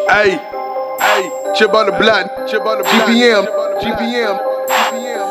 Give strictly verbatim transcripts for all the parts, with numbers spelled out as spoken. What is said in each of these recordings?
Hey, hey, chip on the block, chip on the G P M, G P M, G P M.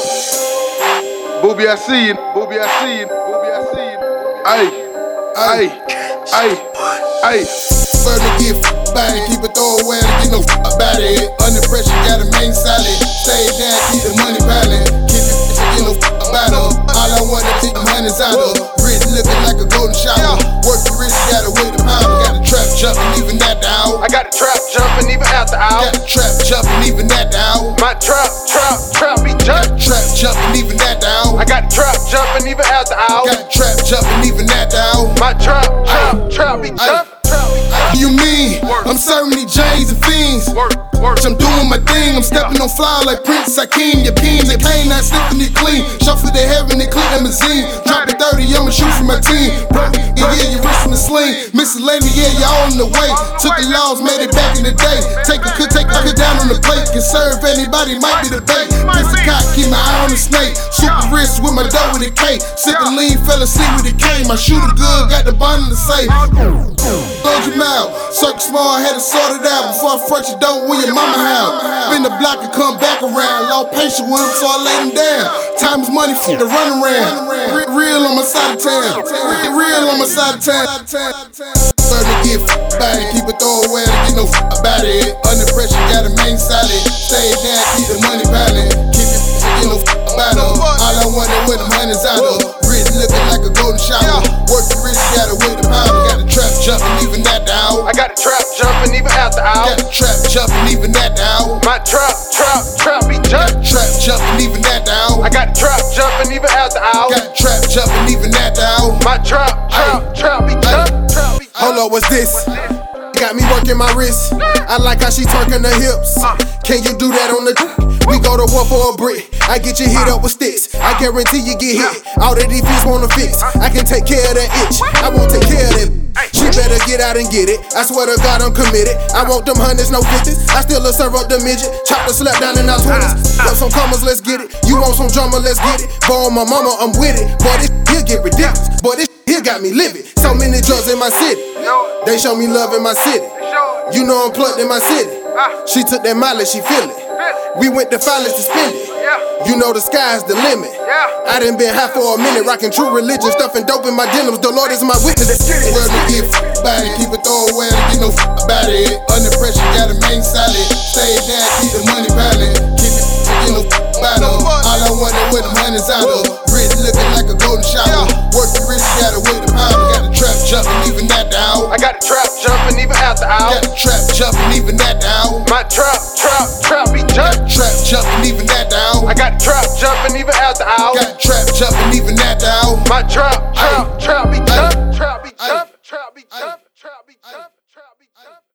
Booby, I see you, Booby, I see you, Booby, I see you. Hey, hey, hey, hey. Burn the gift, body, keep it throw away, you know about it. Under pressure, got a main solid. Stay down, keep the money piling. Keep it, you know about it. All I want to take the hundreds out of. Wrist looking like a golden shower. Work the wrist, got a weight of power. Got a trap jumping, even that the hour. I got a trap jumping, even out the hour. Got a trap jumping, even that the hour. My trap, trap, trap, be jump. Trap jumping, even that the hour. I got a trap jumping, even out the hour. Got a trap jumping, even that the hour. My trap, trap, trap, be jump. You mean I'm serving these J's and fiends? Work, work. I'm doing my thing, I'm stepping on fly like Prince Hakeem. Your peen, the pain, not slipping it clean. Shuffle the heaven and clear limousine. Drop it thirty, I'ma shoot for my team. Bro, yeah, yeah, your wrist in the sling. Missus Lady, yeah, y'all on the way. Took the laws, made it back in the day. Take a could take a could down on the plate. Can serve anybody, might be the bait. Mister Cock, keep my eye on the snake. Super wrist with my dough with a K. Sipping lean, fell asleep with a K. My shooter good, got the bun in the safe. Close your mouth. Circle small, had to sort it out before I front your door when your mama house. Spin the block and come back around. Lost patience with him, so I laid him down. Time is money for the run around. Re real on my side of town. Re real on my side of town. Burn the gift, body, keep it throw away, you know about it. Under pressure, got a main solid. Stay down, keep the money piling. Keep it, you know about it. All I wanted with them hundreds out of. Wrist looking like a golden shower. Work the wrist, got a weight of power. Got a trap jumping, even that the hour. I got a trap jumping, even out the hour. Got a trap jumping, even that the hour. My trap, trap, trap, be jump. Trap jumping, even that the hour. I got a trap jumping, even out the hour. Got a trap jumping, even that the hour. My trap, trap, trap, be jump. Hold up, what's this? Got me working my wrist. I like how she twerking her hips. Can you do that on the? We go to war for a brick. I get you hit up with sticks. I guarantee you get hit. All that these bitches wanna fix. I can take care of that itch. I won't take care of that. She better get out and get it. I swear to God I'm committed. I want them hundreds, no fifties. I still a serve up the midget. Chop the slap down in our twenties. Got some commas, let's get it. You want some drama, let's get it. Boy, my mama, I'm with it. Boy, this here get ridiculous. Boy, this here got me livid. So many drugs in my city. They show me love in my city. You know I'm plugged in my city. She took that mileage, she feel it. We went to finance to spend it. You know the sky's the limit. I done been high for a minute, rocking true religion, stuffing dope in my denims. The Lord is my witness. Wear the gift, body, keep it throw away, you know about it. Under pressure, got a main solid. Stay down, keep the money piling. Keep it, you know about it. All I wanted with them hundreds out of. Wrist looking like a golden shower. Work the wrist, got a weight of power. Got a trap jumping, even that the hour. I got a trap jumping, even out the hour. Got a trap jumping, even that the hour. My trap, trap, trap, be jump. Trap jumping, even that the hour. I got a trap jumping, even out the hour. Got a trap jumping, even that the hour. My trap, trap, trap, be jump. Trap, be jump. Trap, be jump. Trap, be jump. Trap, be jump.